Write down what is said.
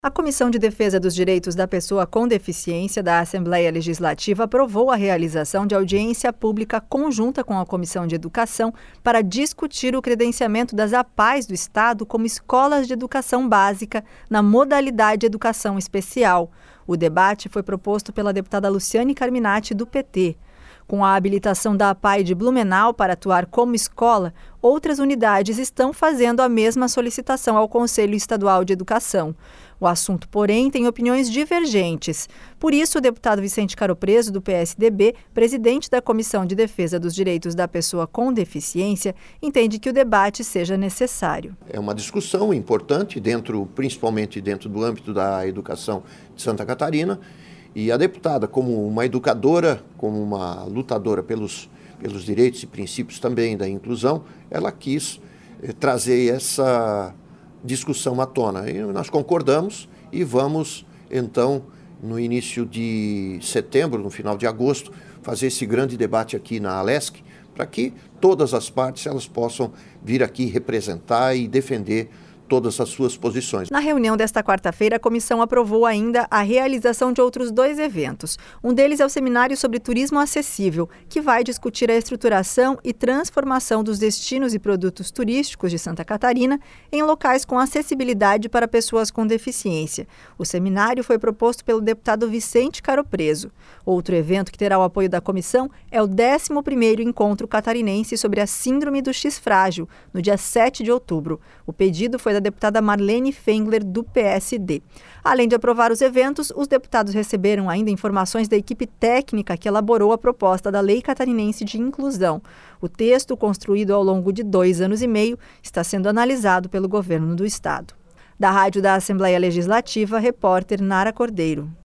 A Comissão de Defesa dos Direitos da Pessoa com Deficiência da Assembleia Legislativa aprovou a realização de audiência pública conjunta com a Comissão de Educação para discutir o credenciamento das APAES do Estado como escolas de educação básica na modalidade educação especial. O debate foi proposto pela deputada Luciane Carminati, do PT. Com a habilitação da APAE de Blumenau para atuar como escola, outras unidades estão fazendo a mesma solicitação ao Conselho Estadual de Educação. O assunto, porém, tem opiniões divergentes. Por isso, o deputado Vicente Caropreso, do PSDB, presidente da Comissão de Defesa dos Direitos da Pessoa com Deficiência, entende que o debate seja necessário. É uma discussão importante, principalmente dentro do âmbito da educação de Santa Catarina, e a deputada, como uma educadora, como uma lutadora pelos direitos e princípios também da inclusão, ela quis trazer essa discussão à tona. E nós concordamos e vamos, então, no início de setembro, no final de agosto, fazer esse grande debate aqui na Alesc, para que todas as partes elas possam vir aqui representar e defender todas as suas posições. Na reunião desta quarta-feira, a comissão aprovou ainda a realização de outros 2 eventos. Um deles é o Seminário sobre Turismo Acessível, que vai discutir a estruturação e transformação dos destinos e produtos turísticos de Santa Catarina em locais com acessibilidade para pessoas com deficiência. O seminário foi proposto pelo deputado Vicente Caropreso. Outro evento que terá o apoio da comissão é o 11º Encontro Catarinense sobre a Síndrome do X Frágil, no dia 7 de outubro. O pedido foi da deputada Marlene Fengler, do PSD. Além de aprovar os eventos, os deputados receberam ainda informações da equipe técnica que elaborou a proposta da Lei Catarinense de Inclusão. O texto, construído ao longo de 2 anos e meio, está sendo analisado pelo governo do Estado. Da Rádio da Assembleia Legislativa, repórter Nara Cordeiro.